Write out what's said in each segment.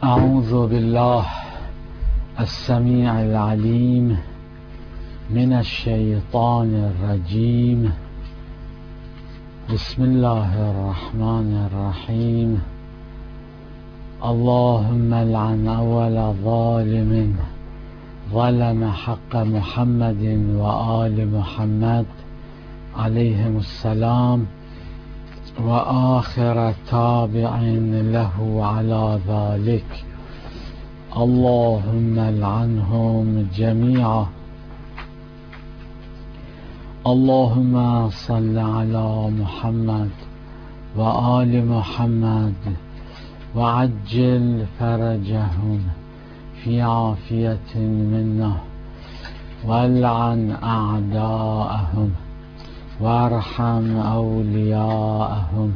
أعوذ بالله السميع العليم من الشيطان الرجيم. بسم الله الرحمن الرحيم. اللهم لعن أول ظالم ظلم حق محمد وآل محمد عليهم السلام، وآخر تابع له على ذلك. اللهم لعنهم جميعا. اللهم صل على محمد وآل محمد وعجل فرجهم في عافية منا، والعن أعداءهم وارحم أولياءهم،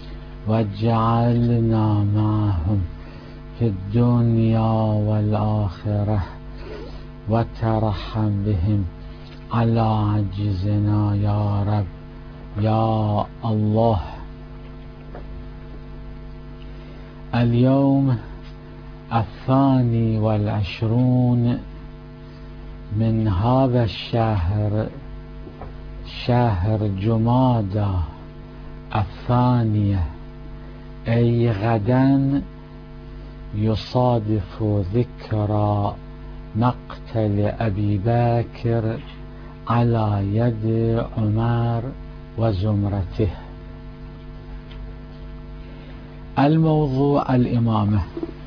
واجعلنا معهم في الدنيا والآخرة، وترحم بهم على عجزنا يا رب يا الله. اليوم 22 من هذا الشهر، شهر جمادى الثانية، أي غدا يصادف ذكرى مقتل أبي بكر على يد عمر وزمرته. الموضوع الإمامة.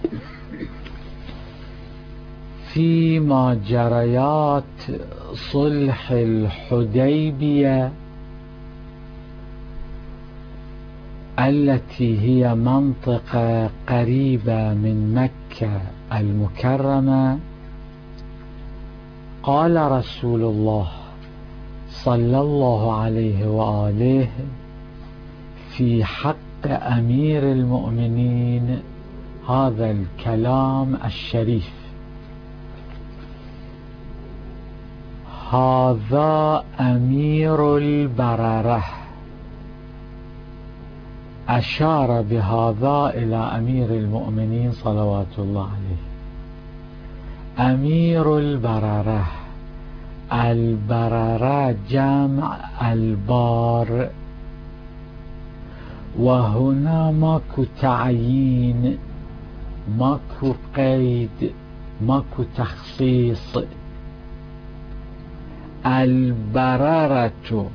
فيما جريات صلح الحديبية التي هي منطقة قريبة من مكة المكرمة، قال رسول الله صلى الله عليه وآله في حق أمير المؤمنين هذا الكلام الشريف: هذا أمير البررة. أشار بهذا إلى أمير المؤمنين صلوات الله عليه. أمير البررة، البررة جمع البار، وهنا ماكو تعيين، ماكو قيد، ماكو تخصيص. البررة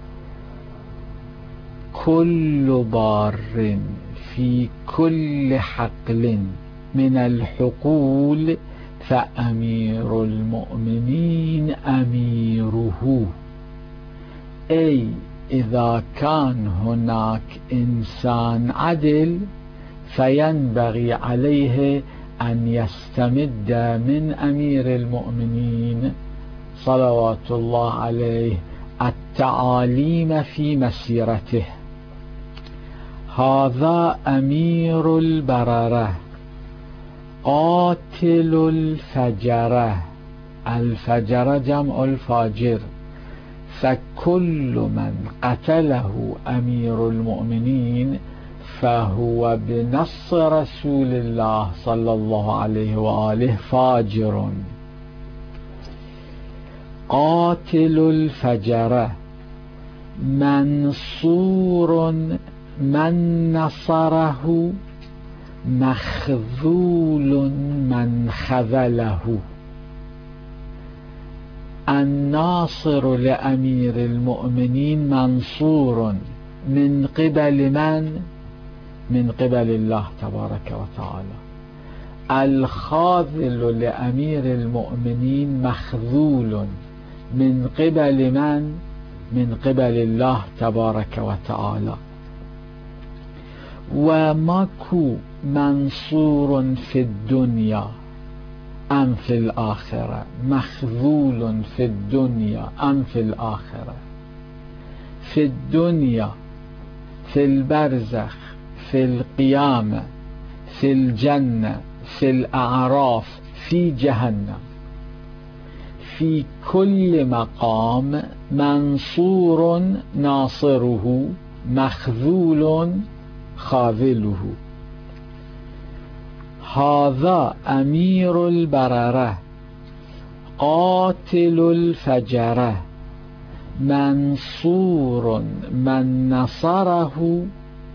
كل بار في كل حقل من الحقول، فأمير المؤمنين أميره. أي إذا كان هناك إنسان عدل فينبغي عليه أن يستمد من أمير المؤمنين صلوات الله عليه التعاليم في مسيرته. هذا أمير البررة قاتل الفجرة. الفجرة جمع الفاجر، فكل من قتله أمير المؤمنين فهو بنص رسول الله صلى الله عليه وآله فاجر. قاتل الفجرة منصور من نصره، مخذول من خذله. الناصر لأمير المؤمنين منصور من قبل من؟ من قبل الله تبارك وتعالى. الخاذل لأمير المؤمنين مخذول من قبل من؟ من قبل الله تبارك وتعالى. وماكو منصور في الدنيا أم في الآخرة، مخذول في الدنيا أم في الآخرة. في الدنيا، في البرزخ، في القيامة، في الجنة، في الأعراف، في جهنم، في كل مقام منصور ناصره، مخذول خاذله. هذا أمير البررة قاتل الفجرة منصور من نصره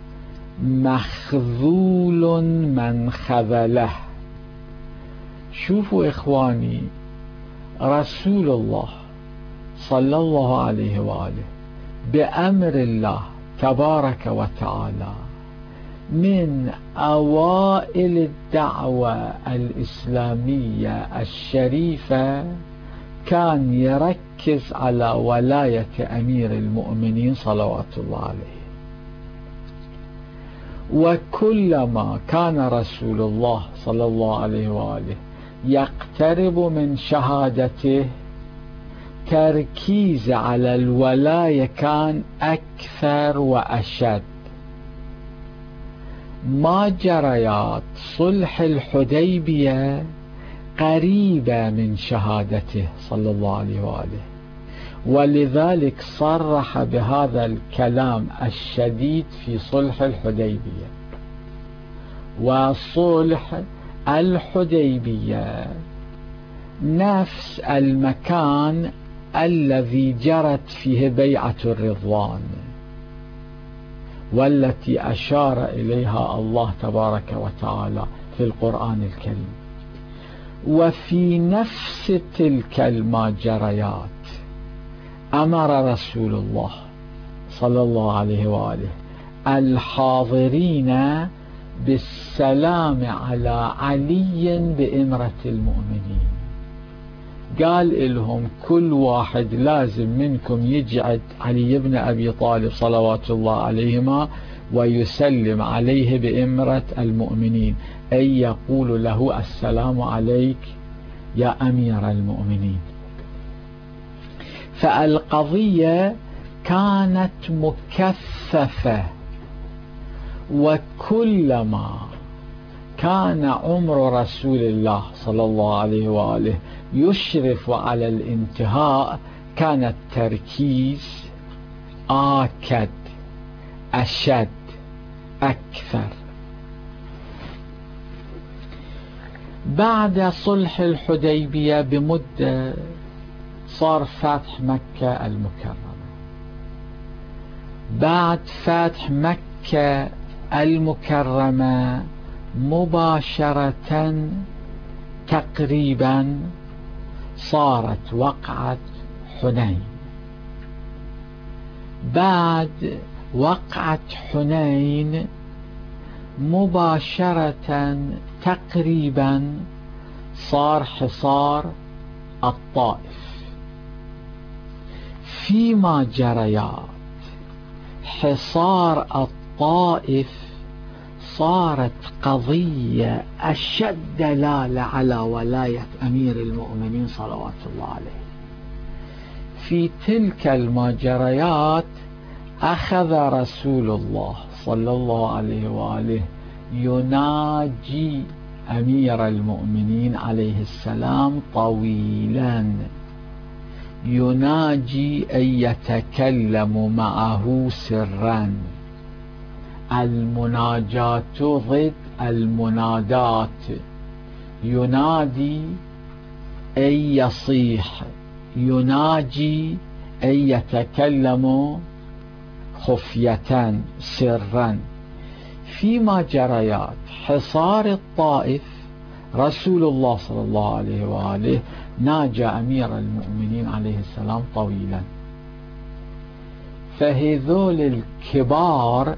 مخذول من خذله. شوفوا إخواني، رسول الله صلى الله عليه وآله بأمر الله تبارك وتعالى من أوائل الدعوة الإسلامية الشريفة كان يركز على ولاية أمير المؤمنين صلوات الله عليه. وكلما كان رسول الله صلى الله عليه وآله يقترب من شهادته تركيز على الولاية كان أكثر وأشد. ماجريات صلح الحديبية قريبة من شهادته صلى الله عليه وآله، ولذلك صرح بهذا الكلام الشديد في صلح الحديبية. وصلح الحديبية نفس المكان الذي جرت فيه بيعة الرضوان، والتي أشار إليها الله تبارك وتعالى في القرآن الكريم. وفي نفس تلك المجريات أمر رسول الله صلى الله عليه وآله الحاضرين بالسلام على علي بإمرة المؤمنين. قال لهم كل واحد لازم منكم يجعد علي بن أبي طالب صلوات الله عليهما ويسلم عليه بإمرة المؤمنين، أي يقول له السلام عليك يا أمير المؤمنين. فالقضية كانت مكثفة، وكلما كان عمر رسول الله صلى الله عليه وآله يشرف على الانتهاء كان التركيز آكد أشد أكثر. بعد صلح الحديبية بمدة صار فتح مكة المكرمة. بعد فتح مكة المكرمة مباشرة تقريبا صارت وقعة حنين. بعد وقعة حنين مباشرة تقريبا صار حصار الطائف. فيما جريات حصار الطائف صارت قضية أشد دلالة على ولاية أمير المؤمنين صلوات الله عليه. في تلك المجريات أخذ رسول الله صلى الله عليه وآله يناجي أمير المؤمنين عليه السلام طويلا، يناجي أن يتكلم معه سرا. المناجاة ضد المنادات، ينادي أن يصيح، يناجي أن يتكلم خفية سرا. فيما جريات حصار الطائف رسول الله صلى الله عليه وآله ناجى أمير المؤمنين عليه السلام طويلا. فهذول الكبار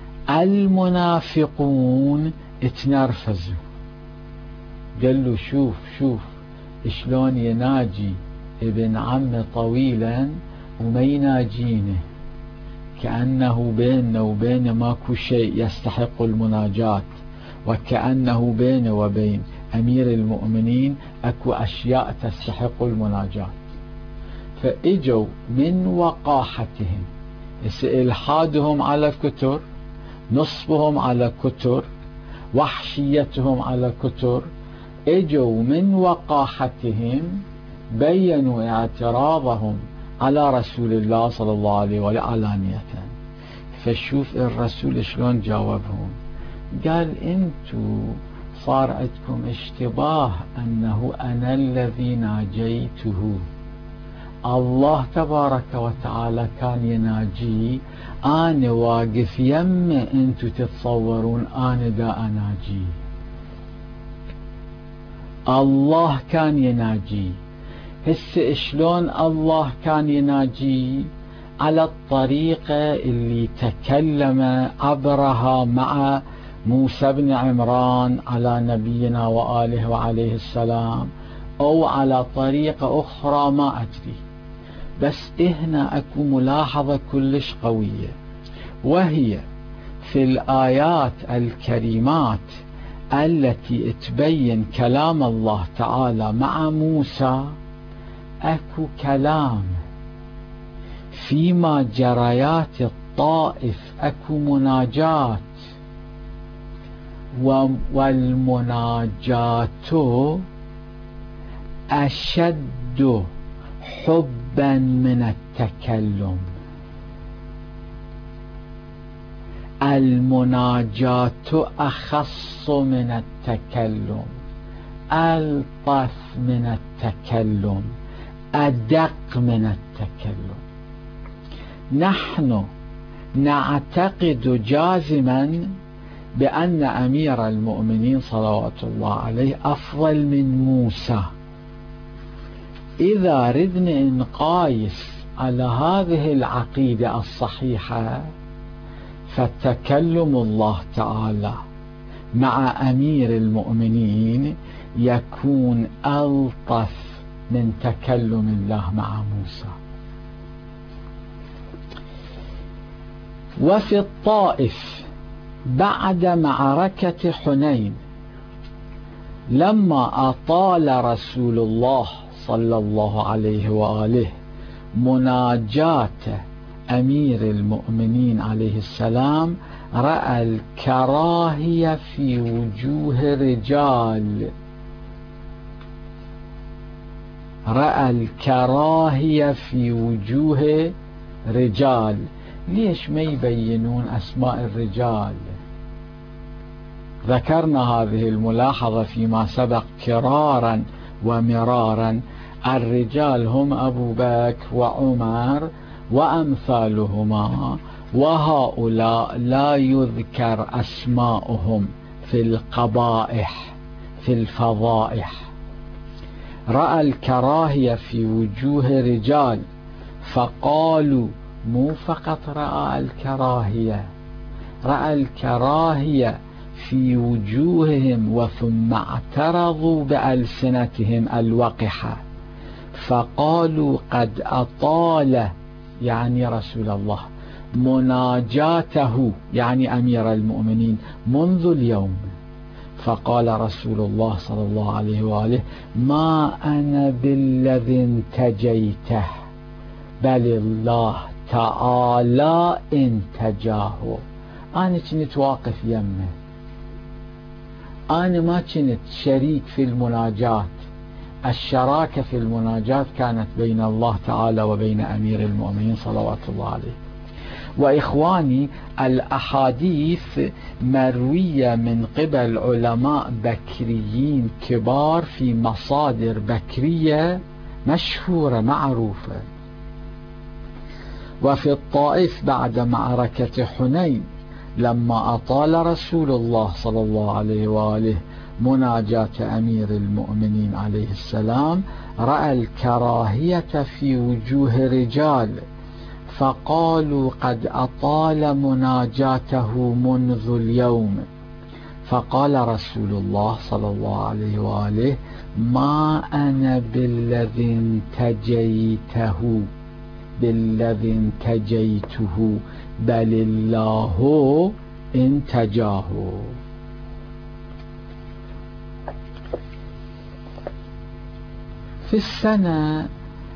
المنافقون اتنرفزوا، قالوا شوف شلون يناجي ابن عم طويلا وما يناجينه، كأنه بيننا وبينه ماكو شيء يستحق المناجاة، وكأنه بينه وبين أمير المؤمنين أكو أشياء تستحق المناجاة. فإجوا من وقاحتهم، إلحادهم على كتر، نصبهم على كتر، وحشيتهم على كتر، إجوا من وقاحتهم بينوا اعتراضهم على رسول الله صلى الله عليه وآله علانية. فشوف الرسول شلون جاوبهم، قال انتو صار عندكم اشتباه أنه أنا الذي ناجيته. الله تبارك وتعالى كان يناجي، أنا واقف يمه، أنتم تتصورون أنا دا أناجي. الله كان يناجي. هسه شلون الله كان يناجي؟ على الطريقة اللي تكلم عبرها مع موسى بن عمران على نبينا وآله وعليه السلام، أو على طريقة أخرى ما أدري. بس هنا أكو ملاحظة كلش قوية، وهي في الآيات الكريمات التي تبين كلام الله تعالى مع موسى أكو كلام. فيما جريات الطائف أكو مناجات، والمناجات أشد حبا من التكلم. المناجات أخص من التكلم، ألطف من التكلم، أدق من التكلم. نحن نعتقد جازما بأن أمير المؤمنين صلوات الله عليه أفضل من موسى. إذا ردنا نقايس على هذه العقيدة الصحيحة، فتكلم الله تعالى مع أمير المؤمنين يكون ألطف من تكلم الله مع موسى. وفي الطائف بعد معركة حنين، لما أطال رسول الله صلى الله عليه وآله مناجاة أمير المؤمنين عليه السلام، رأى الكراهية في وجوه الرجال. رأى الكراهية في وجوه رجال. ليش ما يبينون أسماء الرجال؟ ذكرنا هذه الملاحظة فيما سبق كرارا ومرارا. الرجال هم أبو بكر وعمر وأمثالهما، وهؤلاء لا يذكر أسماؤهم في القبائح في الفضائح. رأى الكراهية في وجوه رجال، فقالوا، مو فقط رأى الكراهية، رأى الكراهية في وجوههم، وثم اعترضوا بألسنتهم الوقحة، فقالوا قد أطال، يعني رسول الله، مناجاته، يعني أمير المؤمنين، منذ اليوم. فقال رسول الله صلى الله عليه وآله: ما أنا بالذي انتجيته، بل الله تعالى انتجاه. أنا كنت واقف يمه، أنا ما كنت شريك في المناجاة. الشراكة في المناجاة كانت بين الله تعالى وبين أمير المؤمنين صلوات الله عليه. وإخواني، الأحاديث مروية من قبل علماء بكريين كبار في مصادر بكرية مشهورة معروفة. وفي الطائف بعد معركة حنين، لما أطال رسول الله صلى الله عليه وآله مناجاة أمير المؤمنين عليه السلام، رأى الكراهية في وجوه رجال، فقالوا قد أطال مناجاته منذ اليوم. فقال رسول الله صلى الله عليه وآله: ما أنا بالذي انتجيته، بل الله انتجاه. في السنة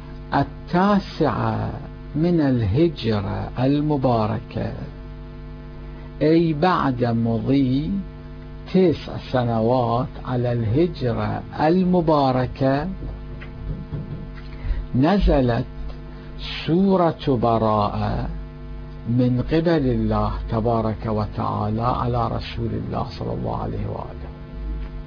9 من الهجرة المباركة، أي بعد مضي 9 سنوات على الهجرة المباركة، نزلت سورة براءة من قبل الله تبارك وتعالى على رسول الله صلى الله عليه وآله.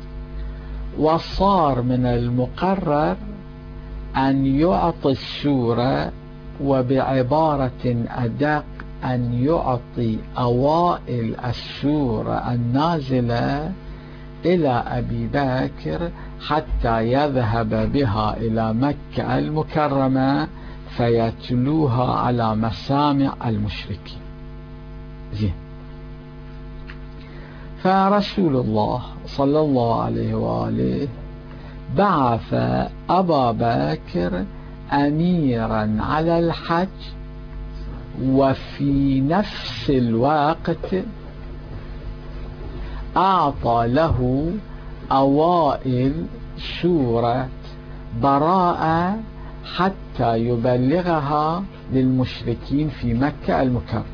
وصار من المقرر أن يعطي السورة، وبعبارة أدق أن يعطي أوائل السورة النازلة إلى أبي بكر حتى يذهب بها إلى مكة المكرمة فيتلوها على مسامع المشركين. زين. فرسول الله صلى الله عليه وآله بعث أبا بكر أميرا على الحج، وفي نفس الوقت أعطى له أوائل سورة براءة حتى يبلغها للمشركين في مكة المكرمة.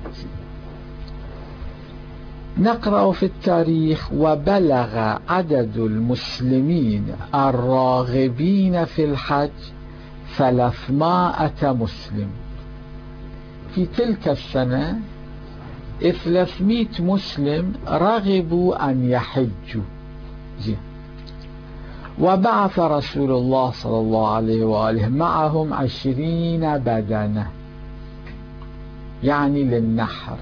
نقرأ في التاريخ: وبلغ عدد المسلمين الراغبين في الحج 300 مسلم. في تلك السنة 300 مسلم رغبوا أن يحجوا. وبعث رسول الله صلى الله عليه وآله معهم 20 بدنة، يعني للنحر.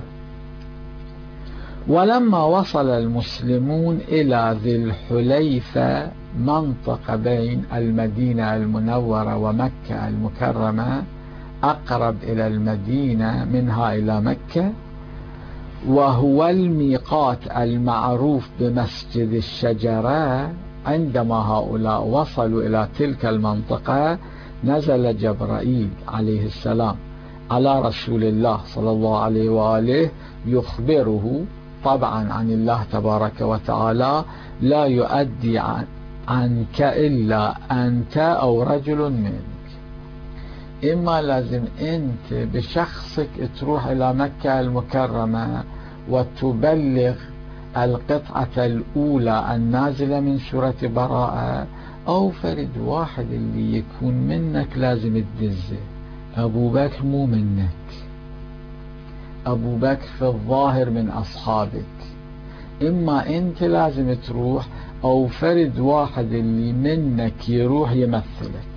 ولما وصل المسلمون إلى ذي الحليفة، منطقة بين المدينة المنورة ومكة المكرمة، أقرب إلى المدينة منها إلى مكة، وهو الميقات المعروف بمسجد الشجرة. عندما هؤلاء وصلوا إلى تلك المنطقة، نزل جبرائيل عليه السلام على رسول الله صلى الله عليه وآله يخبره طبعا عن الله تبارك وتعالى: لا يؤدي عنك إلا أنت أو رجل منك. إما لازم أنت بشخصك تروح إلى مكة المكرمة وتبلغ القطعة الأولى النازلة من سورة براءة، أو فرد واحد اللي يكون منك لازم تدزه. أبو بكر مو منك، أبو بكر في الظاهر من أصحابك، إما أنت لازم تروح أو فرد واحد اللي منك يروح يمثلك.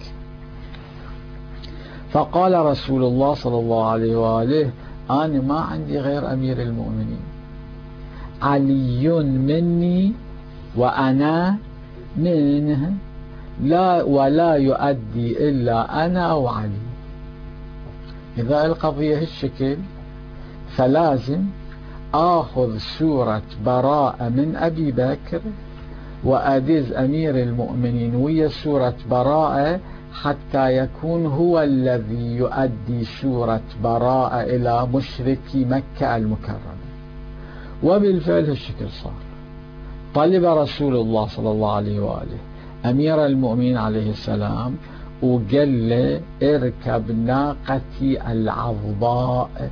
فقال رسول الله صلى الله عليه وآله: أنا ما عندي غير أمير المؤمنين، علي مني وأنا منه، لا ولا يؤدي إلا أنا أو علي. إذا القضية هالشكل فلازم آخذ سورة براءة من أبي بكر وأدز أمير المؤمنين ويا سورة براءة حتى يكون هو الذي يؤدي سورة براءة إلى مشركي مكة المكرمة. وبالفعل هالشكل صار. طلب رسول الله صلى الله عليه وآله أمير المؤمنين عليه السلام وقال له: اركب ناقتي العظباء،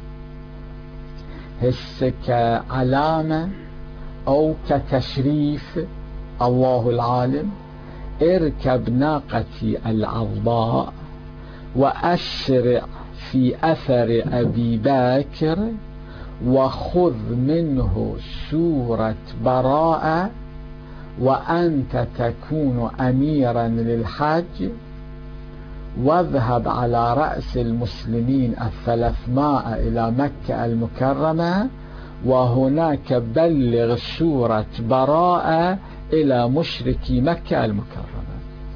هسه كعلامة أو كتشريف الله العالم، اركب ناقتي العظباء وأسرع في أثر أبي بكر، وخذ منه سورة براءة، وأنت تكون أميرا للحج، واذهب على رأس المسلمين 300 إلى مكة المكرمة، وهناك بلغ سورة براءة إلى مشركي مكة المكرمة.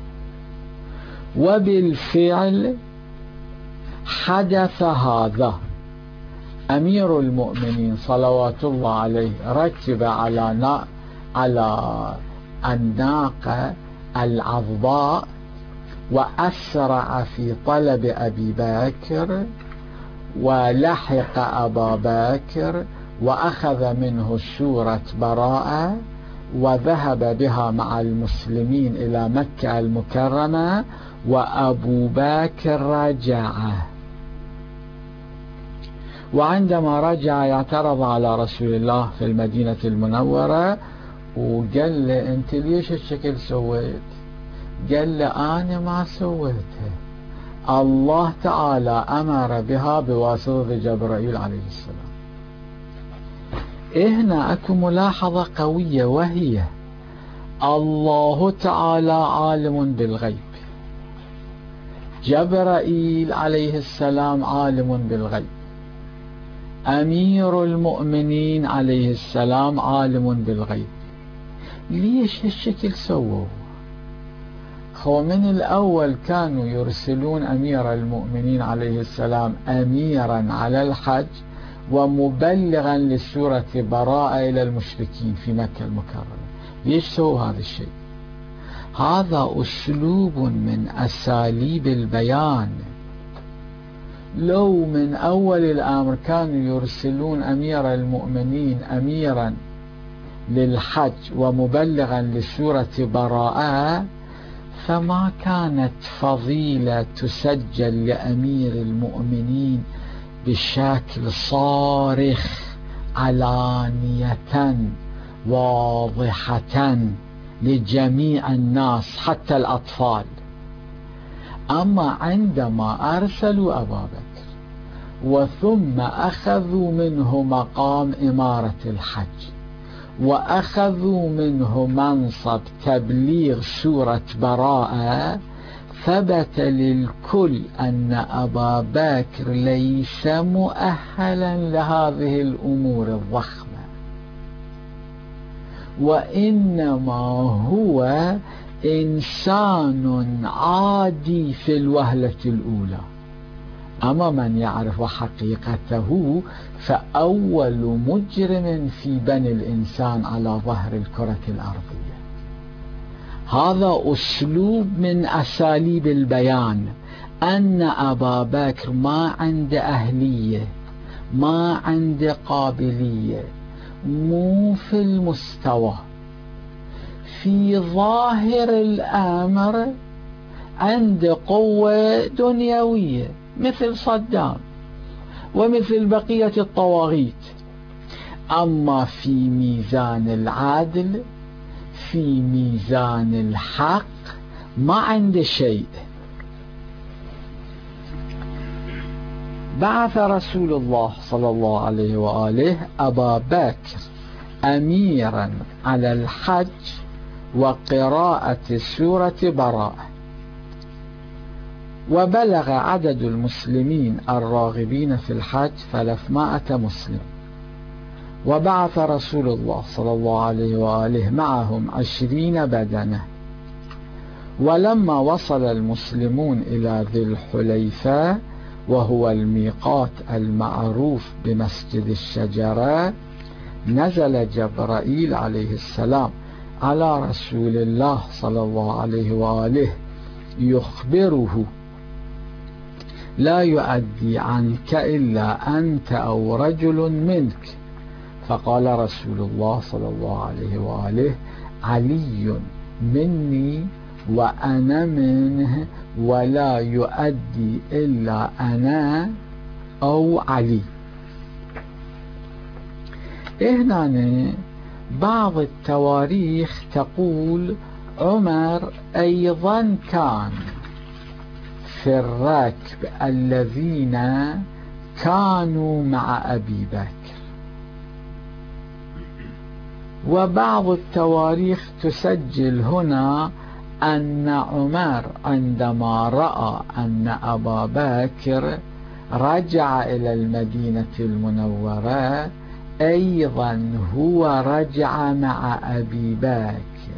وبالفعل حدث هذا. أمير المؤمنين صلوات الله عليه ركب على الناقة العظباء وأسرع في طلب أبي بكر، ولحق أبا بكر وأخذ منه سورة براءة وذهب بها مع المسلمين إلى مكة المكرمة، وأبو بكر رجع. وعندما رجع اعترض على رسول الله في المدينة المنورة وقال له: أنت ليش الشكل سويت؟ قال له: أنا ما سويتها، الله تعالى أمر بها بواسطة جبرائيل عليه السلام. هنا أكو ملاحظة قوية، وهي الله تعالى عالم بالغيب، جبرائيل عليه السلام عالم بالغيب، أمير المؤمنين عليه السلام عالم بالغيب. ليش هالشكل سووا؟ هو من الأول كانوا يرسلون أمير المؤمنين عليه السلام أميرا على الحج ومبلغا لسورة براءة إلى المشركين في مكة المكرمة. ليش سووا هذا الشيء؟ هذا أسلوب من أساليب البيان. لو من أول الأمر كانوا يرسلون أمير المؤمنين أميرا للحج ومبلغا لسورة براءة، فما كانت فضيلة تسجل لأمير المؤمنين بشكل صارخ علانية واضحة لجميع الناس حتى الأطفال. أما عندما أرسلوا أبا بكر وثم أخذوا منه مقام إمارة الحج وأخذوا منه منصب تبليغ سورة براءة، ثبت للكل أن أبا بكر ليس مؤهلا لهذه الأمور الضخمة، وإنما هو إنسان عادي في الوهلة الأولى. أما من يعرف حقيقته فأول مجرم في بني الإنسان على ظهر الكرة الأرضية. هذا أسلوب من أساليب البيان، أن أبا بكر ما عنده أهلية، ما عنده قابلية، مو في المستوى. في ظاهر الأمر عنده قوة دنيوية مثل صدام ومثل بقية الطواغيت، أما في ميزان العدل، في ميزان الحق، ما عنده شيء. بعث رسول الله صلى الله عليه وآله أبا بكر أميرا على الحج وقراءة سورة براءة، وبلغ عدد المسلمين الراغبين في الحج 300 مسلم، وبعث رسول الله صلى الله عليه وآله معهم 20 بدنة. ولما وصل المسلمون إلى ذي الحليفة وهو الميقات المعروف بمسجد الشجرة، نزل جبرائيل عليه السلام على رسول الله صلى الله عليه وآله يخبره: لا يؤدي عنك إلا أنت أو رجل منك. فقال رسول الله صلى الله عليه وآله: علي مني وأنا منه، ولا يؤدي إلا أنا أو علي. هنا بعض التواريخ تقول عمر أيضا كان في الركب الذين كانوا مع أبي بكر، وبعض التواريخ تسجل هنا أن عمر عندما رأى أن أبا بكر رجع إلى المدينة المنورة أيضا هو رجع مع أبي بكر،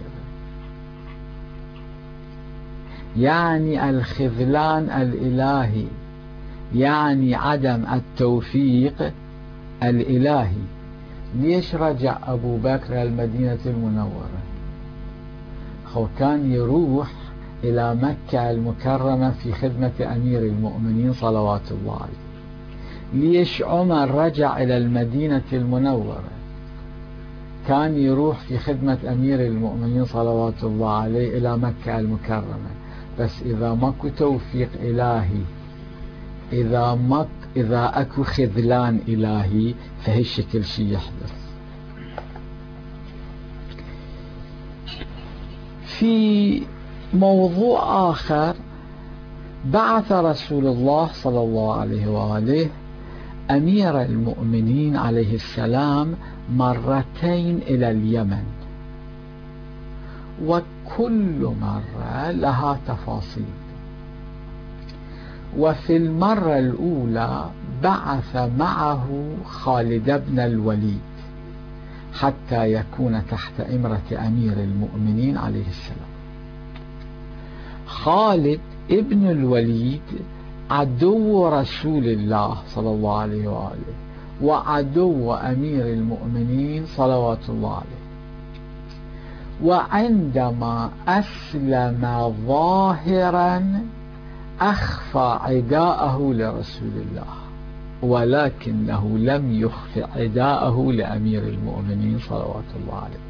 يعني الخذلان الإلهي، يعني عدم التوفيق الإلهي. ليش رجع أبو بكر المدينة المنورة؟ هو كان يروح إلى مكة المكرمة في خدمة أمير المؤمنين صلوات الله عليه. ليش عمر رجع إلى المدينة المنورة؟ كان يروح في خدمة أمير المؤمنين صلوات الله عليه إلى مكة المكرمة. بس إذا ماكو توفيق إلهي، إذا أكو خذلان إلهي، فهالشكل شي يحدث. في موضوع آخر، بعث رسول الله صلى الله عليه وآله أمير المؤمنين عليه السلام مرتين إلى اليمن، وكل مرة لها تفاصيل. وفي المرة الأولى بعث معه خالد بن الوليد حتى يكون تحت إمرة أمير المؤمنين عليه السلام. خالد ابن الوليد عدو رسول الله صلى الله عليه وآله وعدو أمير المؤمنين صلوات الله عليه. وعندما أسلم ظاهرا أخفى عداءه لرسول الله، ولكنه لم يخفي عداءه لأمير المؤمنين صلوات الله عليه.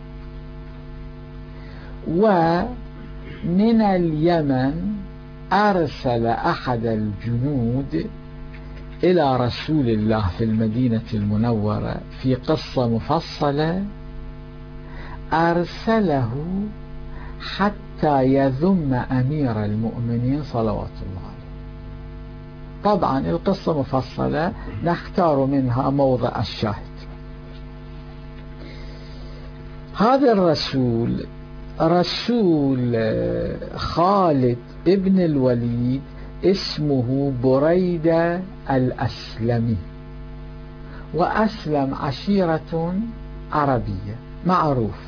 ومن اليمن أرسل أحد الجنود إلى رسول الله في المدينة المنورة في قصة مفصلة، أرسله حتى يذم أمير المؤمنين صلوات الله عليه. طبعا القصة مفصلة، نختار منها موضع الشاهد. هذا الرسول رسول خالد ابن الوليد اسمه بريدة الأسلمي، وأسلم عشيرة عربية معروف.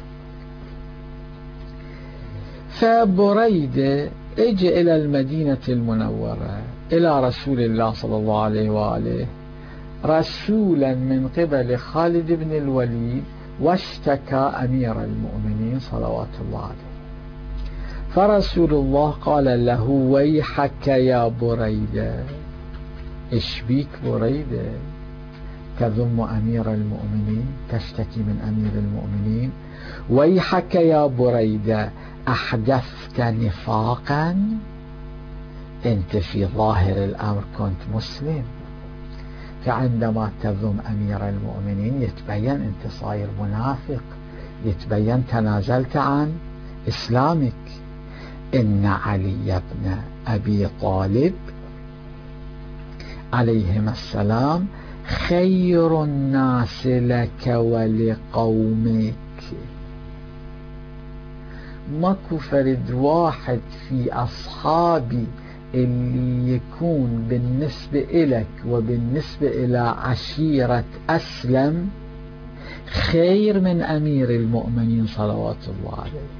فبريدة اجى إلى المدينة المنورة إلى رسول الله صلى الله عليه وآله رسولا من قبل خالد بن الوليد، واشتكى أمير المؤمنين صلوات الله عليه. فرسول الله قال له: ويحك يا بريدة، إيش بيك بريدة؟ تذم أمير المؤمنين، تشتكي من أمير المؤمنين. ويحك يا بريدة، أحدثت نفاقا؟ أنت في ظاهر الأمر كنت مسلم، فعندما تذم أمير المؤمنين يتبين أنت صاير منافق، يتبين تنازلت عن إسلامك. إن علي بن أبي طالب عليهما السلام خير الناس لك ولقومك. ماكو فرد واحد في أصحابي اللي يكون بالنسبة إلك وبالنسبة إلى عشيرة أسلم خير من أمير المؤمنين صلوات الله عليه.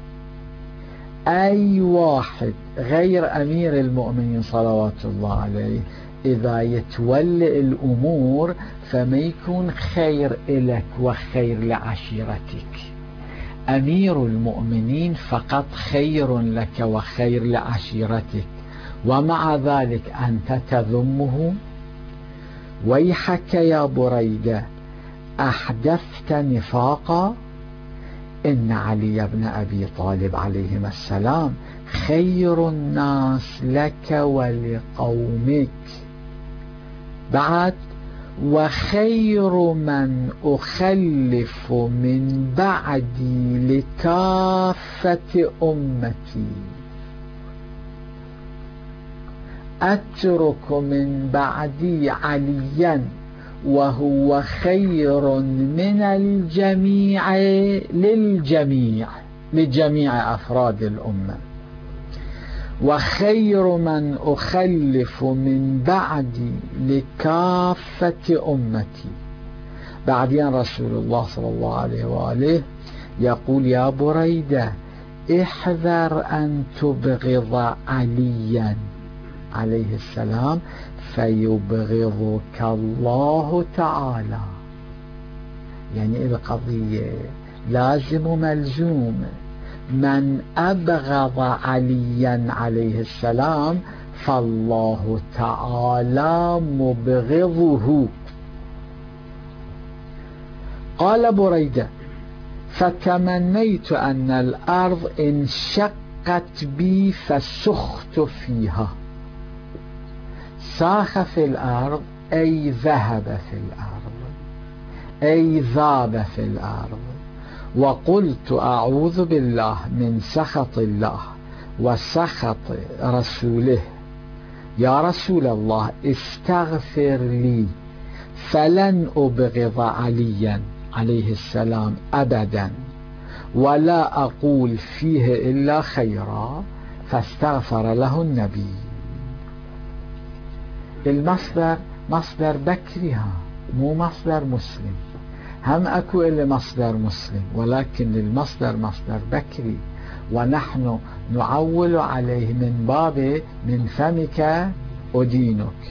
أي واحد غير أمير المؤمنين صلوات الله عليه إذا يتولى الأمور فما يكون خير إلك وخير لعشيرتك. أمير المؤمنين فقط خير لك وخير لعشيرتك، ومع ذلك أنت تذمه. ويحك يا بريدة، أحدثت نفاقا؟ إن علي بن أبي طالب عليهما السلام خير الناس لك ولقومك. بعد: وخير من أخلف من بعدي لكافة أمتي، أترك من بعدي عليا وهو خير من الجميع للجميع، لجميع أفراد الأمة. وخير من أخلف من بعدي لكافة أمتي. بعدين رسول الله صلى الله عليه وآله يقول: يا بريدة، احذر أن تبغض عليا عليه السلام فيبغضك الله تعالى. يعني القضية لازم وملزوم، من أبغض عليا عليه السلام فالله تعالى مبغضه. قال بريدة: فتمنيت أن الأرض انشقت بي فسخت فيها. ساخ في الأرض أي ذهب في الأرض، أي ذاب في الأرض. وقلت: أعوذ بالله من سخط الله وسخط رسوله. يا رسول الله، استغفر لي فلن أبغض عليا عليه السلام أبدا، ولا أقول فيه إلا خيرا، فاستغفر له النبي. المصدر مصدر بكري، مو مصدر مسلم. هم أكو إلى مصدر مسلم، ولكن المصدر مصدر بكري، ونحن نعول عليه من باب من فمك أدينك.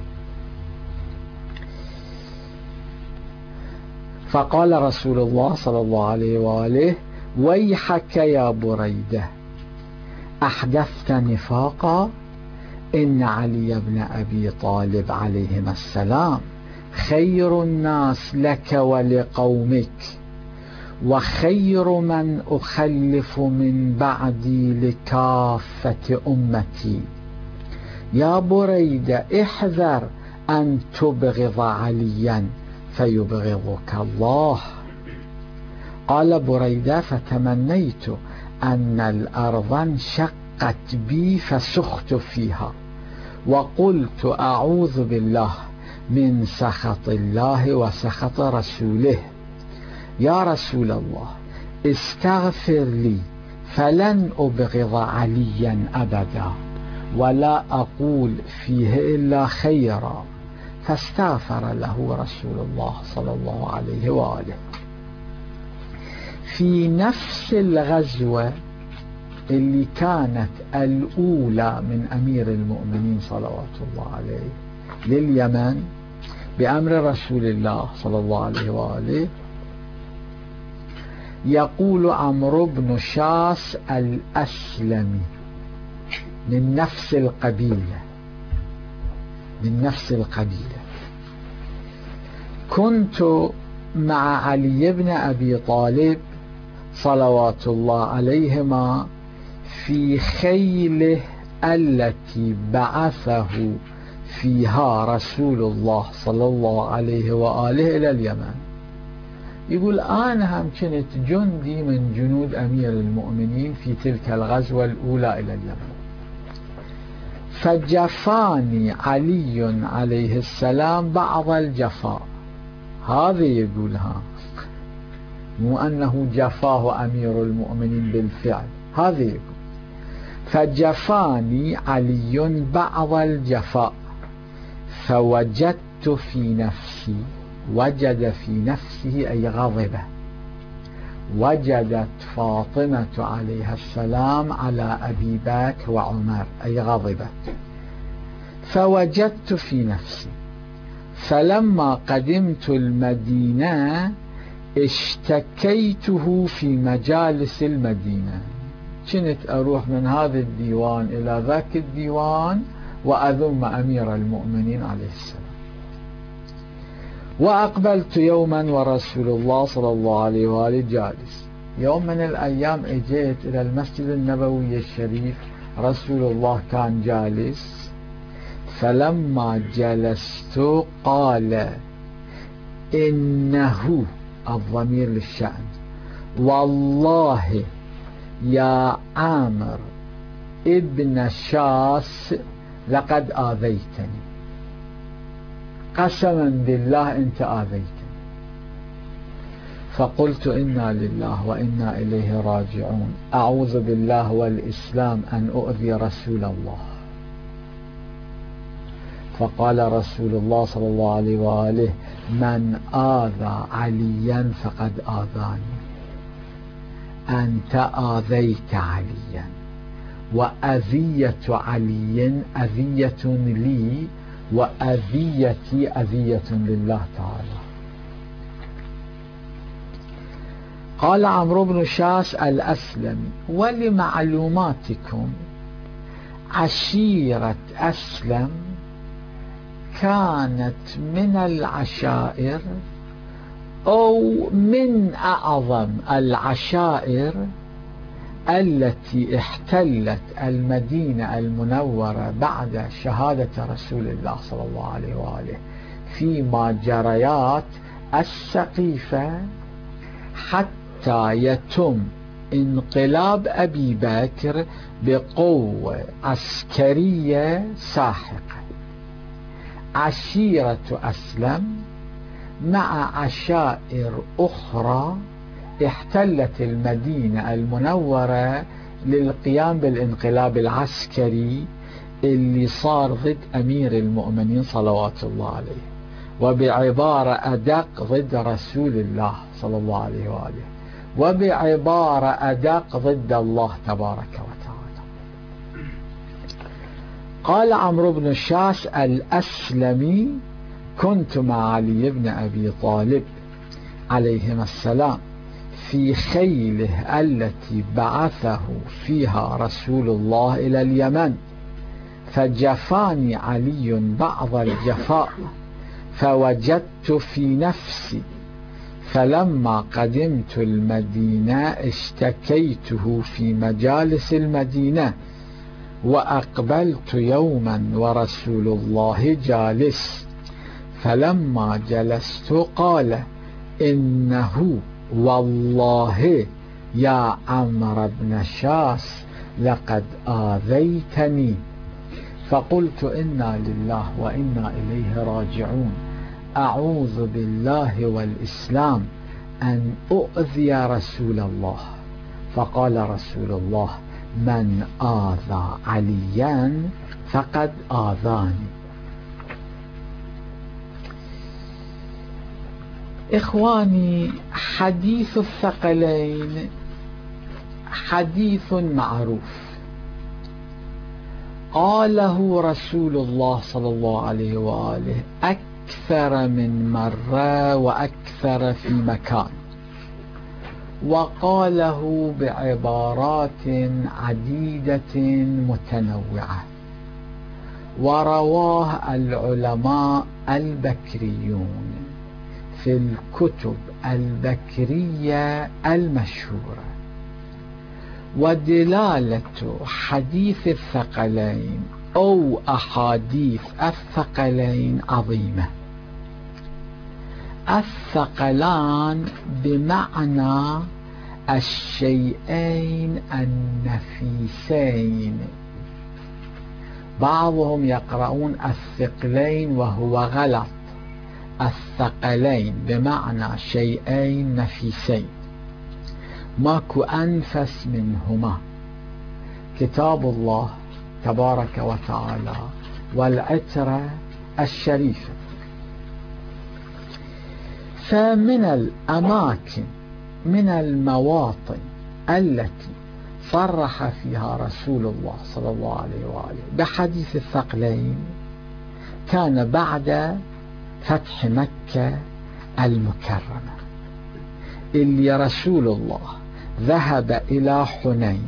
فقال رسول الله صلى الله عليه وآله: ويحك يا بريدة، أحدثت نفاقا، إن علي بن أبي طالب عليهما السلام خير الناس لك ولقومك، وخير من أخلف من بعدي لكافة أمتي. يا بريدة، احذر أن تبغض عليا فيبغضك الله. قال بريدة: فتمنيت أن الأرض انشقت بي فسخت فيها، وقلت أعوذ بالله من سخط الله وسخط رسوله. يا رسول الله، استغفر لي فلن أبغض عليا أبدا، ولا أقول فيه إلا خيرا. فاستغفر له رسول الله صلى الله عليه وآله. في نفس الغزوة اللي كانت الأولى من أمير المؤمنين صلوات الله عليه لليمن بأمر رسول الله صلى الله عليه وآله، يقول عمرو بن شاس الأسلمي من نفس القبيلة، كنت مع علي بن أبي طالب صلوات الله عليهما في خيله التي بعثه فيها رسول الله صلى الله عليه وآله إلى اليمن. يقول أنا هم كنت جندي من جنود أمير المؤمنين في تلك الغزوة الأولى إلى اليمن، فجفاني علي عليه السلام بعض الجفاء. هذا يقولها، مو أنه جفاه أمير المؤمنين بالفعل، هذا يقول: فجفاني علي بعض الجفاء، فوجدت في نفسي، وجد في نفسه أي غضبه، وجدت فاطمة عليها السلام على أبي بكر وعمر أي غضبت، فوجدت في نفسي. فلما قدمت المدينة اشتكيته في مجالس المدينة، كنت أروح من هذا الديوان إلى ذاك الديوان وأذم أمير المؤمنين عليه السلام. وأقبلت يوما ورسول الله صلى الله عليه وآله جالس. يوم من الأيام اجيت إلى المسجد النبوي الشريف، رسول الله كان جالس، فلما جلست قال: إنه، الضمير للشأن، والله يا عامر ابن شاس لقد آذيتني، قسما بالله أنت آذيتني. فقلت: إنا لله وإنا إليه راجعون، أعوذ بالله والإسلام أن أؤذي رسول الله. فقال رسول الله صلى الله عليه وآله: من آذى عليا فقد آذاني، أنت آذيت عليا، وأذية علي أذية لي، وأذيتي أذية لله تعالى. قال عمرو بن شاس الأسلمي: ولمعلوماتكم عشيرة أسلم كانت من العشائر أو من أعظم العشائر التي احتلت المدينة المنورة بعد شهادة رسول الله صلى الله عليه وآله في جريات السقيفة، حتى يتم انقلاب أبي بكر بقوة عسكرية ساحقة. عشيرة أسلم مع عشائر أخرى احتلت المدينة المنورة للقيام بالانقلاب العسكري اللي صار ضد أمير المؤمنين صلوات الله عليه، وبعبارة أدق ضد رسول الله صلى الله عليه وآله، وبعبارة أدق ضد الله تبارك وتعالى. قال عمرو بن الشاش الأسلمي: كنت مع علي بن أبي طالب عليهما السلام في خيله التي بعثه فيها رسول الله إلى اليمن، فجفاني علي بعض الجفاء، فوجدت في نفسي، فلما قدمت المدينة اشتكيته في مجالس المدينة، وأقبلت يوما ورسول الله جالس، فلما جلست قال: إنه والله يا عمرو بن شاس لقد آذيتني. فقلت: إنا لله وإنا إليه راجعون، أعوذ بالله والإسلام أن أؤذي رسول الله. فقال رسول الله: من آذى عليا فقد آذاني. إخواني، حديث الثقلين حديث معروف قاله رسول الله صلى الله عليه وآله أكثر من مرة وأكثر في مكان، وقاله بعبارات عديدة متنوعة، ورواه العلماء البكريون في الكتب البكرية المشهورة. ودلالة حديث الثقلين أو أحاديث الثقلين عظيمة. الثقلان بمعنى الشيئين النفيسين، بعضهم يقرؤون الثقلين وهو غلط، الثقلين بمعنى شيئين نفيسين، ماكو أنفس منهما، كتاب الله تبارك وتعالى والعترة الشريفة. فمن الأماكن، من المواطن التي صرح فيها رسول الله صلى الله عليه وآله بحديث الثقلين كان بعد فتح مكة المكرمة، اللي رسول الله ذهب إلى حنين،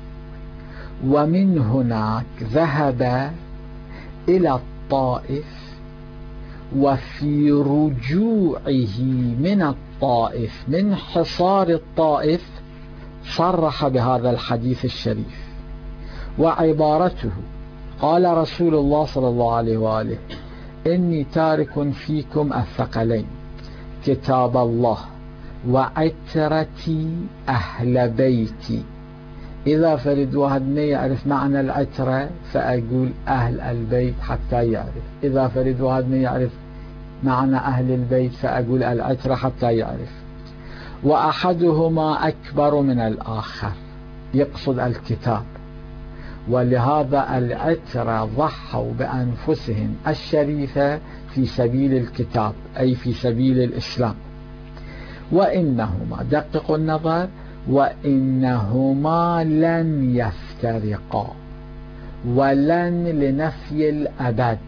ومن هناك ذهب إلى الطائف، وفي رجوعه من الطائف من حصار الطائف صرح بهذا الحديث الشريف. وعبارته: قال رسول الله صلى الله عليه وآله: إني تارك فيكم الثقلين، كتاب الله وعترتي أهل بيتي. إذا فرد واحد ما يعرف معنى العترة فأقول أهل البيت حتى يعرف، إذا فرد واحد ما يعرف معنى أهل البيت فأقول العترة حتى يعرف. وأحدهما أكبر من الآخر، يقصد الكتاب، ولهذا العترة ضحوا بأنفسهم الشريفة في سبيل الكتاب، أي في سبيل الإسلام. وإنهما، دققوا النظر، وإنهما لن يفترقا، ولن لنفي الأبد.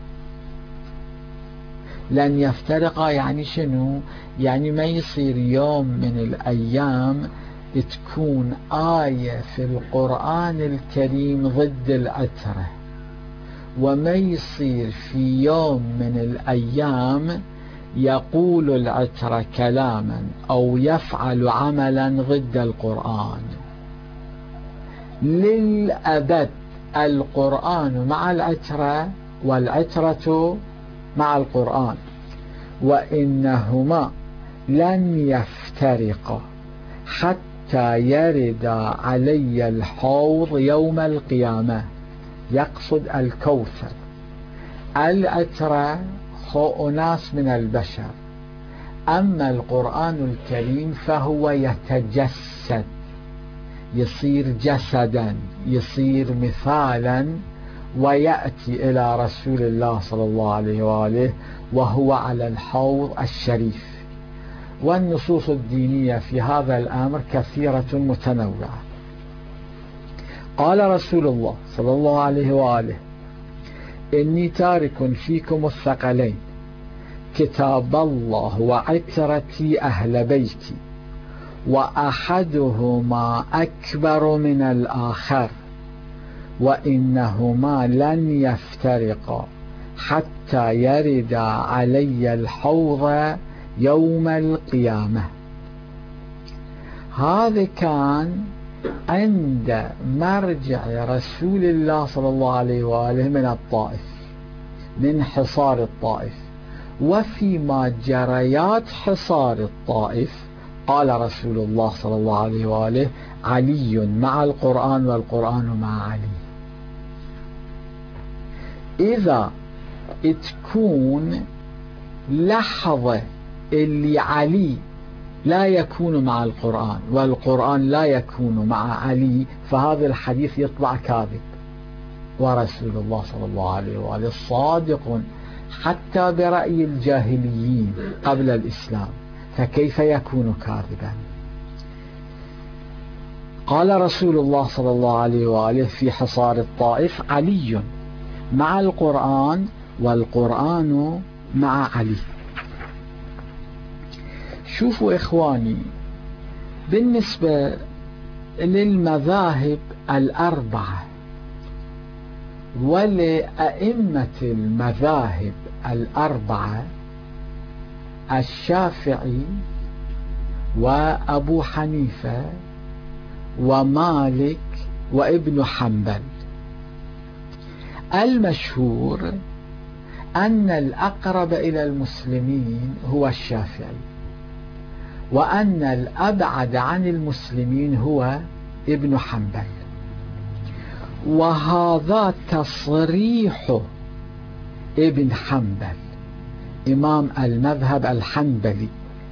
لن يفترقا يعني شنو؟ يعني ما يصير يوم من الأيام تكون آية في القرآن الكريم ضد العترة، وما يصير في يوم من الأيام يقول العترة كلاما أو يفعل عملا ضد القرآن. للأبد القرآن مع العترة والعترة مع القرآن. وإنهما لن يفترقا حتى يرد علي الحوض يوم القيامة، يقصد الكوثر. العترة أناس من البشر، أما القرآن الكريم فهو يتجسد، يصير جسدا، يصير مثالا، ويأتي إلى رسول الله صلى الله عليه وآله وهو على الحوض الشريف. والنصوص الدينية في هذا الأمر كثيرة متنوعة. قال رسول الله صلى الله عليه وآله: إني تارك فيكم الثقلين، كتاب الله وعترتي أهل بيتي، وأحدهما أكبر من الآخر، وإنهما لن يفترقا حتى يرد علي الحوض يوم القيامة. هذا كان عند مرجع رسول الله صلى الله عليه وآله من الطائف، من حصار الطائف. وفيما جريات حصار الطائف قال رسول الله صلى الله عليه وآله: علي مع القرآن والقرآن مع علي. إذا تكون لحظة اللي علي لا يكون مع القرآن والقرآن لا يكون مع علي، فهذا الحديث يطلع كاذب. ورسول الله صلى الله عليه وآله صادق حتى برأي الجاهليين قبل الإسلام، فكيف يكون كاذبا؟ قال رسول الله صلى الله عليه وآله في حصار الطائف: علي مع القرآن والقرآن مع علي. شوفوا إخواني، بالنسبة للمذاهب الأربعة ولأئمة المذاهب الأربعة، الشافعي وأبو حنيفة ومالك وابن حنبل، المشهور أن الأقرب إلى المسلمين هو الشافعي، وأن الأبعد عن المسلمين هو ابن حنبل. وهذا تصريح ابن حنبل إمام المذهب الحنبلي.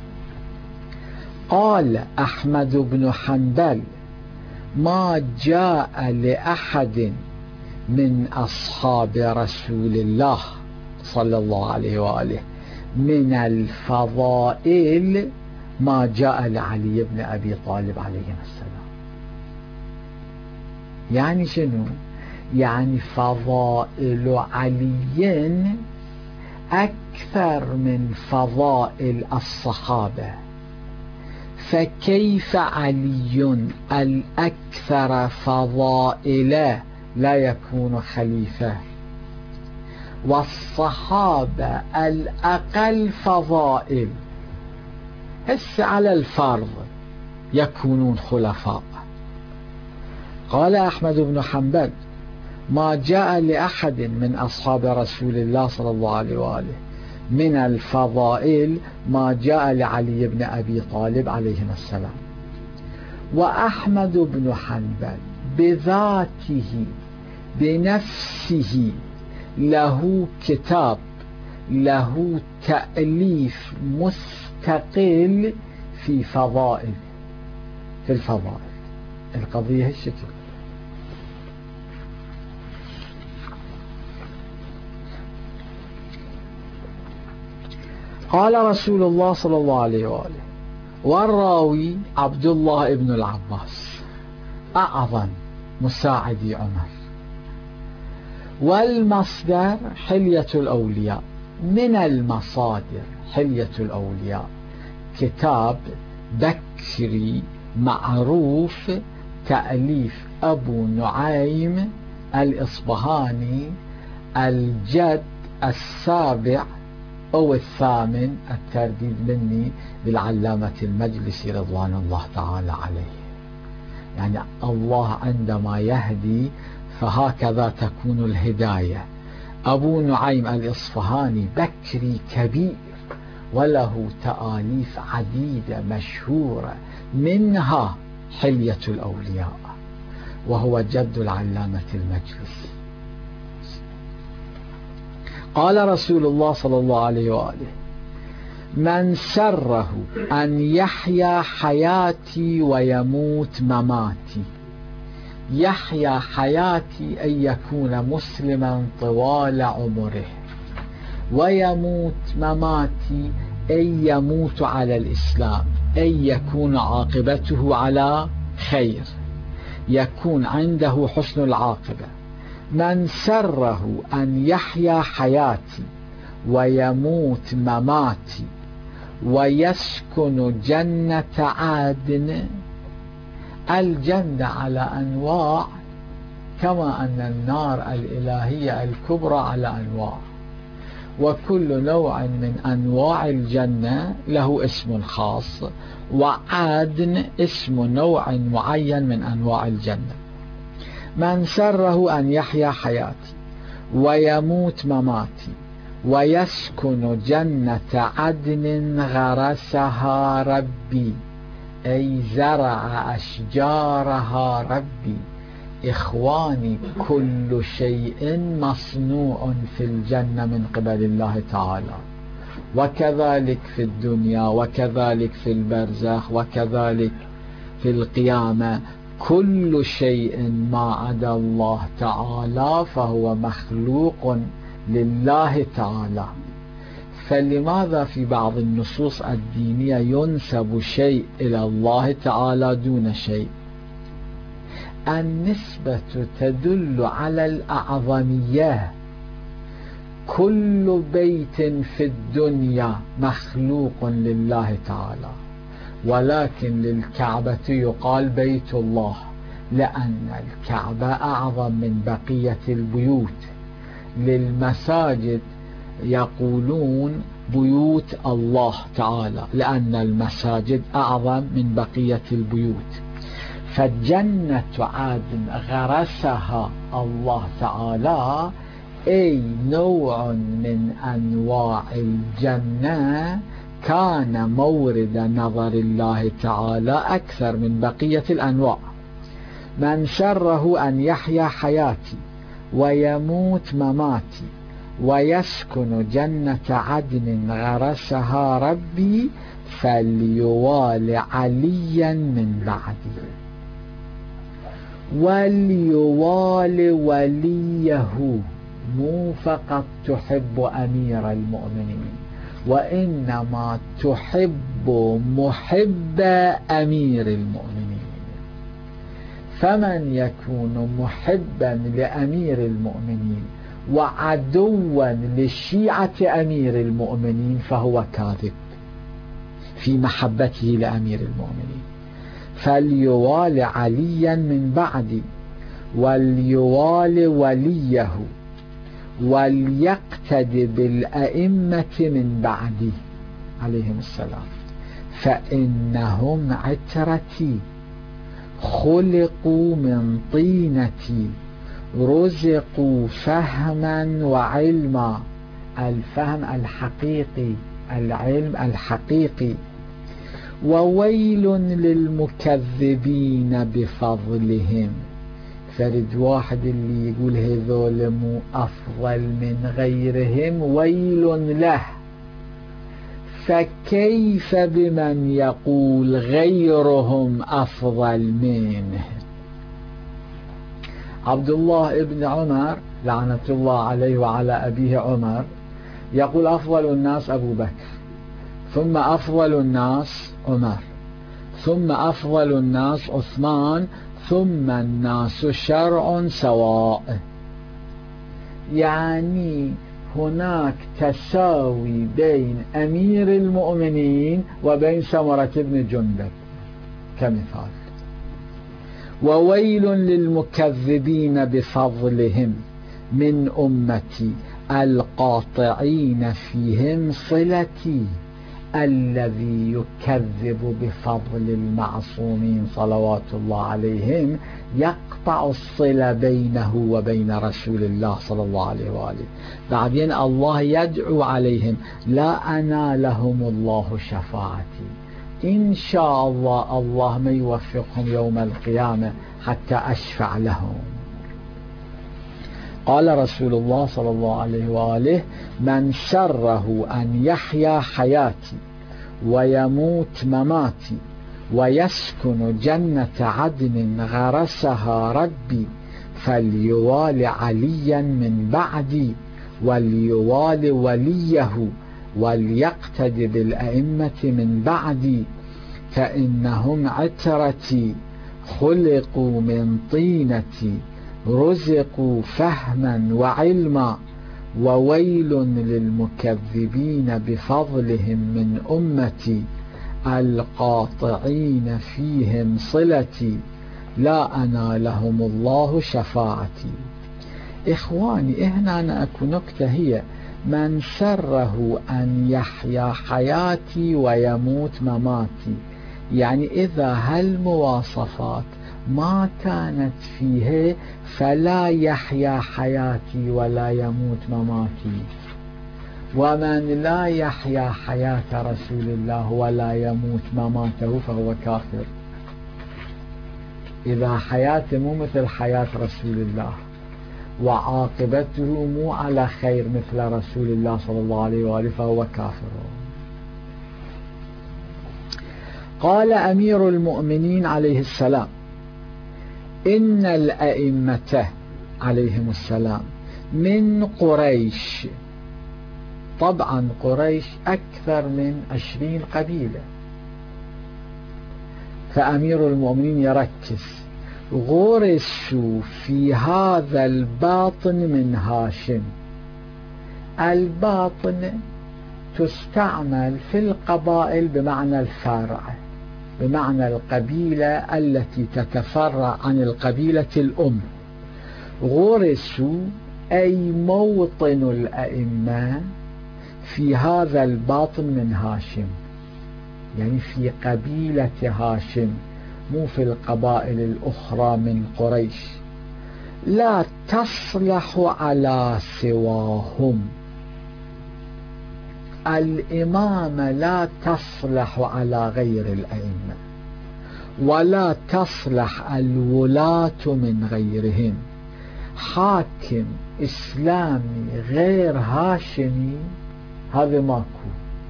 قال أحمد بن حنبل: ما جاء لأحد من أصحاب رسول الله صلى الله عليه وآله من الفضائل ما جاء لعلي بن أبي طالب عليه السلام. يعني شنو؟ يعني فضائل علي أكثر من فضائل الصحابة، فكيف علي الأكثر فضائله لا يكون خليفة، والصحابة الأقل فضائل هسه على الفرض يكونون خلفاء؟ قال أحمد بن حنبل: ما جاء لأحد من أصحاب رسول الله صلى الله عليه وآله من الفضائل ما جاء لعلي بن أبي طالب عليه السلام. وأحمد بن حنبل بذاته بنفسه له كتاب، له تأليف مستقل في الفضائل. القضية هالشكل. قال رسول الله صلى الله عليه وآله: والراوي عبد الله بن العباس أعظم مساعدي عمر، والمصدر حلية الأولياء. من المصادر حلية الأولياء كتاب بكري معروف تأليف أبو نعيم الإصبهاني، الجد السابع أو الثامن، الترديد مني بالعلامة المجلسي رضوان الله تعالى عليه. يعني الله عندما يهدي فهكذا تكون الهداية. أبو نعيم الإصفهاني بكري كبير وله تآليف عديدة مشهورة، منها حلية الأولياء، وهو جد العلامة المجلسي. قال رسول الله صلى الله عليه وآله: من سره أن يحيا حياتي ويموت مماتي. يحيا حياتي أن يكون مسلما طوال عمره، ويموت مماتي أن يموت على الإسلام، أن يكون عاقبته على خير، يكون عنده حسن العاقبة. من سره أن يحيا حياتي ويموت مماتي ويسكن جنة عدن. الجنة على أنواع، كما أن النار الإلهية الكبرى على أنواع، وكل نوع من أنواع الجنة له اسم خاص، وعدن اسم نوع معين من أنواع الجنة. من سره أن يحيا حياتي ويموت مماتي ويسكن جنة عدن غرسها ربي، أي زرع أشجارها ربي. إخواني، كل شيء مصنوع في الجنة من قبل الله تعالى، وكذلك في الدنيا، وكذلك في البرزخ، وكذلك في القيامة. كل شيء ما عدا الله تعالى فهو مخلوق لله تعالى. فلماذا في بعض النصوص الدينية ينسب شيء إلى الله تعالى دون شيء؟ النسبة تدل على الأعظمية. كل بيت في الدنيا مخلوق لله تعالى، ولكن للكعبة يقال بيت الله، لأن الكعبة أعظم من بقية البيوت. للمساجد يقولون بيوت الله تعالى، لأن المساجد أعظم من بقية البيوت. فالجنة عدن غرسها الله تعالى، أي نوع من أنواع الجنة كان مورد نظر الله تعالى أكثر من بقية الأنواع. من سره أن يحيا حياتي ويموت مماتي ويسكن جنة عدن غرسها ربي فليوال عليا من بعدي. وليوال وليه، مو فقط تحب أمير المؤمنين، وإنما تحب محب أمير المؤمنين. فمن يكون محبا لأمير المؤمنين وعدوا لشيعة أمير المؤمنين فهو كاذب في محبته لأمير المؤمنين. فليوال عليا من بعدي، وليوال وليه، وليقتد بالأئمة من بعدي عليهم السلام، فإنهم عترتي، خلقوا من طينتي، رزقوا فهما وعلما. الفهم الحقيقي، العلم الحقيقي. وويل للمكذبين بفضلهم. فرد واحد اللي يقول هذول مو أفضل من غيرهم ويل له، فكيف بمن يقول غيرهم أفضل منه؟ عبد الله ابن عمر لعنة الله عليه وعلى أبيه عمر يقول أفضل الناس أبو بكر، ثم أفضل الناس عمر، ثم أفضل الناس عثمان، ثم الناس شرع سواء. يعني هناك تساوي بين أمير المؤمنين وبين سمرة بن جندب كمثال. وويل للمكذبين بفضلهم من أمتي القاطعين فيهم صلتي. الذي يكذب بفضل المعصومين صلوات الله عليهم يقطع الصلة بينه وبين رسول الله صلى الله عليه وآله. بعدين الله يدعو عليهم: لا أنالهم الله شفاعتي. إن شاء الله الله ما يوفقهم يوم القيامة حتى أشفع لهم. قال رسول الله صلى الله عليه وآله: من سره أن يحيا حياتي ويموت مماتي ويسكن جنة عدن غرسها ربي فليوال عليا من بعدي وليوال وليه وليقتد بالأئمة من بعدي فإنهم عترتي خلقوا من طينتي رزقوا فهما وعلما وويل للمكذبين بفضلهم من أمتي القاطعين فيهم صلتي لا أنالهم الله شفاعتي. إخواني، هنا أكو نكتة، هي من سره أن يحيا حياتي ويموت مماتي، يعني إذا هالمواصفات ما كانت فيه فلا يحيا حياتي ولا يموت مماتي. ومن لا يحيا حياة رسول الله ولا يموت مماته فهو كافر. إذا حياته مو مثل حياة رسول الله وعاقبته مو على خير مثل رسول الله صلى الله عليه وآله فهو كافر. قال أمير المؤمنين عليه السلام: إن الأئمة عليهم السلام من قريش. طبعا قريش أكثر من 20 قبيلة، فأمير المؤمنين يركز: غرسوا في هذا الباطن من هاشم. الباطن تستعمل في القبائل بمعنى الفرع، بمعنى القبيلة التي تتفرع عن القبيلة الأم. غرسوا أي موطن الأئمة في هذا الباطن من هاشم، يعني في قبيلة هاشم، مو في القبائل الأخرى من قريش. لا تصلح على سواهم. الإمامة لا تصلح على غير الأئمة، ولا تصلح الولاة من غيرهم. حاكم إسلامي غير هاشمي هذا ماكو.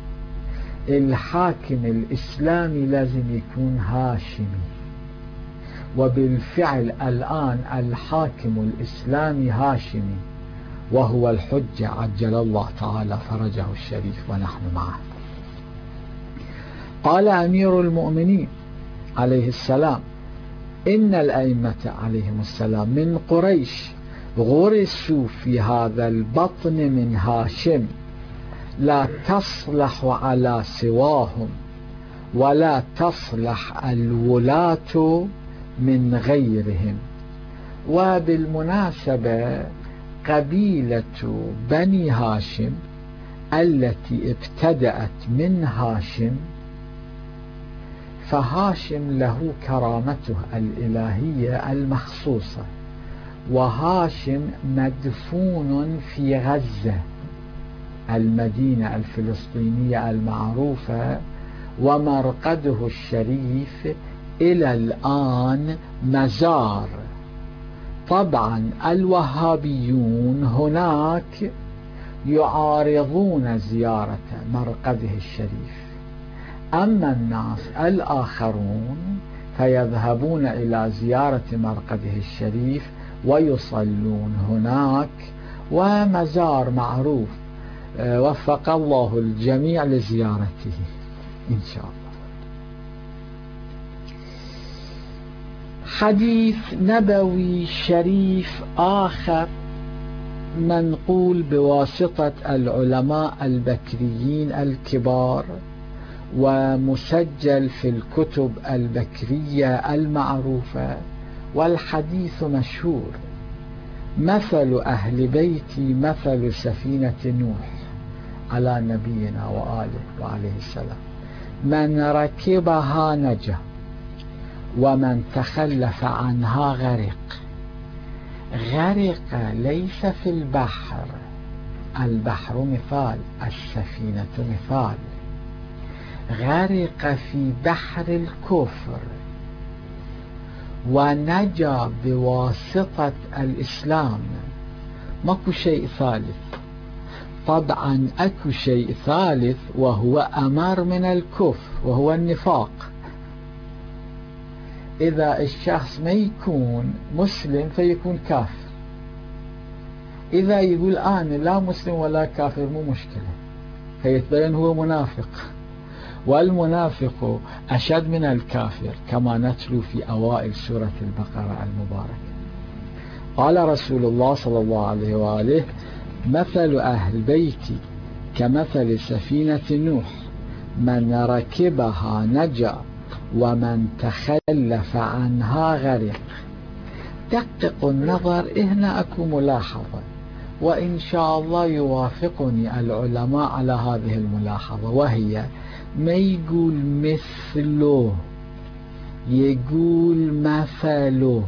الحاكم الإسلامي لازم يكون هاشمي، وبالفعل الآن الحاكم الإسلامي هاشمي، وهو الحجة عجل الله تعالى فرجه الشريف ونحن معه. قال أمير المؤمنين عليه السلام: إن الأئمة عليهم السلام من قريش غرسوا في هذا البطن من هاشم، لا تصلح على سواهم، ولا تصلح الولاة من غيرهم. وبالمناسبة قبيلة بني هاشم التي ابتدأت من هاشم، فهاشم له كرامته الإلهية المخصوصة، وهاشم مدفون في غزة المدينة الفلسطينية المعروفة، ومرقده الشريف إلى الآن مزار. طبعا الوهابيون هناك يعارضون زيارة مرقده الشريف، أما الناس الآخرون فيذهبون إلى زيارة مرقده الشريف ويصلون هناك، ومزار معروف وفق الله الجميع لزيارته إن شاء الله. حديث نبوي شريف آخر منقول بواسطة العلماء البكريين الكبار، ومسجل في الكتب البكرية المعروفة، والحديث مشهور: مثل أهل بيتي مثل سفينة نوح على نبينا وآله وعليه السلام، من ركبها نجا ومن تخلف عنها غرق. غرق ليس في البحر، البحر مثال، السفينة مثال. غرق في بحر الكفر ونجا بواسطة الإسلام، ماكو شيء ثالث. طبعا أكو شيء ثالث وهو أمر من الكفر وهو النفاق. إذا الشخص ما يكون مسلم فيكون كافر. إذا يقول أنا لا مسلم ولا كافر مو مشكلة، فيتبين هو منافق، والمنافق أشد من الكافر كما نتلو في أوائل سورة البقرة المباركة. قال رسول الله صلى الله عليه وآله: مثل أهل بيتي كمثل سفينة نوح، من ركبها نجا ومن تخلف عنها غرق. دقق النظر، هنا أكو ملاحظة، وإن شاء الله يوافقني العلماء على هذه الملاحظة، وهي ما يقول مثله، يقول مثله.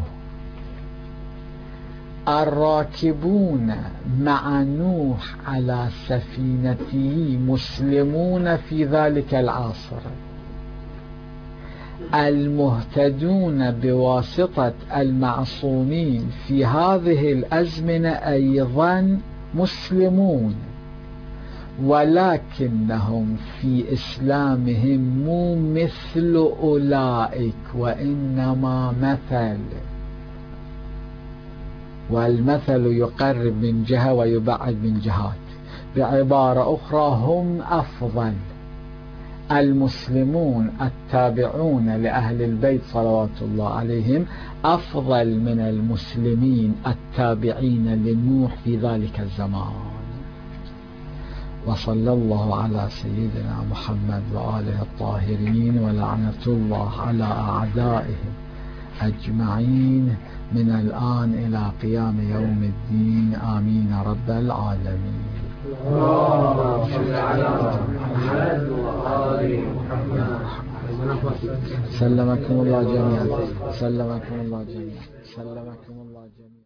الراكبون مع نوح على سفينته مسلمون في ذلك العصر، المهتدون بواسطة المعصومين في هذه الأزمنة أيضا مسلمون، ولكنهم في إسلامهم مو مثل أولئك، وإنما مثل، والمثل يقرب من جهة ويبعد من جهات. بعبارة أخرى هم أفضل. المسلمون التابعون لأهل البيت صلوات الله عليهم أفضل من المسلمين التابعين لنوح في ذلك الزمان. وصلى الله على سيدنا محمد وآله الطاهرين، ولعنة الله على أعدائهم أجمعين من الآن إلى قيام يوم الدين. آمين رب العالمين. اللهم صل على محمد وآل محمد. سلمكم الله جميعا. سلمكم الله جميعا. سلمكم الله جميعا.